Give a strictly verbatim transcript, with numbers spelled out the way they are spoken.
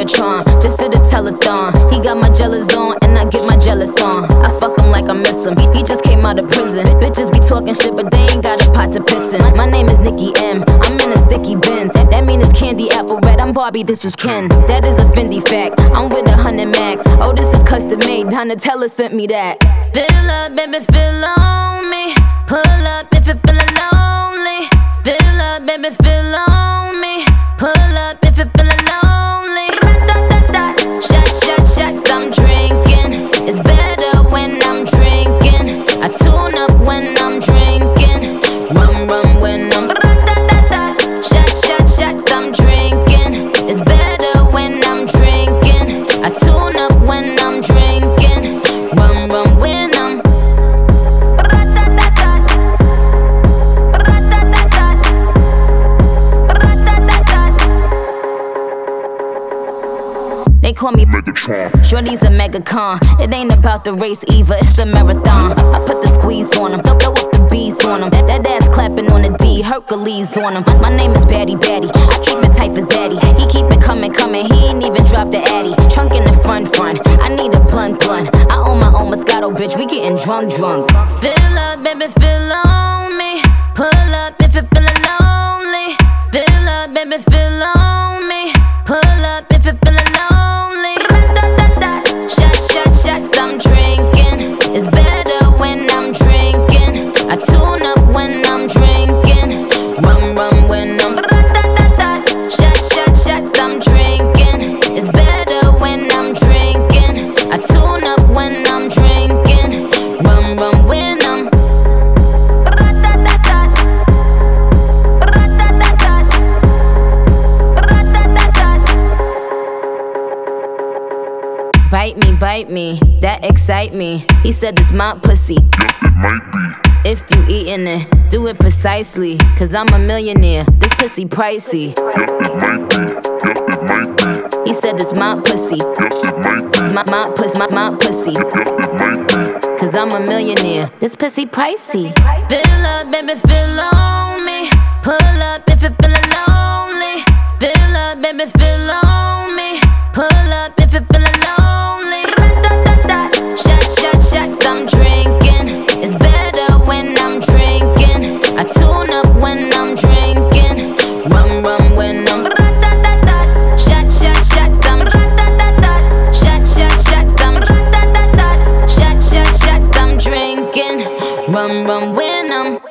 Megatron, just did a telethon. He got my jealous on, and I get my jealous on. I fuck him like I miss him. He, he just came out of prison. Bitches be talking shit, but they ain't got a pot to piss in. My name is Nicki M. I'm in a sticky Benz. That mean it's candy apple red. I'm Barbie, this is Ken. That is a Fendi fact. I'm with a hundred max. Oh, this is custom made. Donatella sent me that. Fill up, baby, fill on me. Pull up if you're feeling lonely. Fill up, baby, fill on me. Pull up if you're feeling lonely. Shot, shot, shots, I'm drinking. It's better when I'm drinking. I tune up when I'm drinking. Rum, rum when I'm shot, shot, shots, I'm drinking. It's better when I'm drinking. I tune up when I'm drinking. Rum, rum when I'm They call me Megatron. Shorty's a megacon. It ain't about the race either, it's a marathon. I put the squeeze on him, throw up the bees on him. That, that ass clapping on the D, Hercules on him. My name is Batty Batty, I keep it tight for Zaddy. He keep it coming, coming, he ain't even dropped the Addy. Trunk in the front, front, I need a blunt, blunt. I own my own Moscato, bitch, we getting drunk, drunk. Fill up, baby, fill on me. Pull up if you're feeling lonely. Fill up, baby, fill on me. Pull up if you're feeling lonely. Shots, I'm drinking. It's better when I'm drinking. I tune up when I'm drinking. Rum, rum when I'm shot, shot, shots, I'm drinking. It's better when I'm drinking. I tune up when I'm drinking. Rum, rum when I'm Bite me, bite me, that excite me. He said it's my pussy. Yup, it might be. If you eatin' it, do it precisely. Cause I'm a millionaire, this pussy pricey. Yup, it might be. Yup, it might be. He said it's my pussy. Yup, it might be. My, my pussy, my, my pussy. Yup, it might be. Cause I'm a millionaire, this pussy pricey. Fill up, baby, fill on me. Pull up if you're feeling lonely. Fill up, baby, fill on me. Pull up if you're feeling lonely. Shot, shot, shots, I'm drinking. It's better when I'm drinking. I tune up when I'm drinking. Rum, rum when I'm shot, shot, shots, I'm shot, shot, shots, I'm shot, shot, shots, I'm drinking. Rum, rum when I'm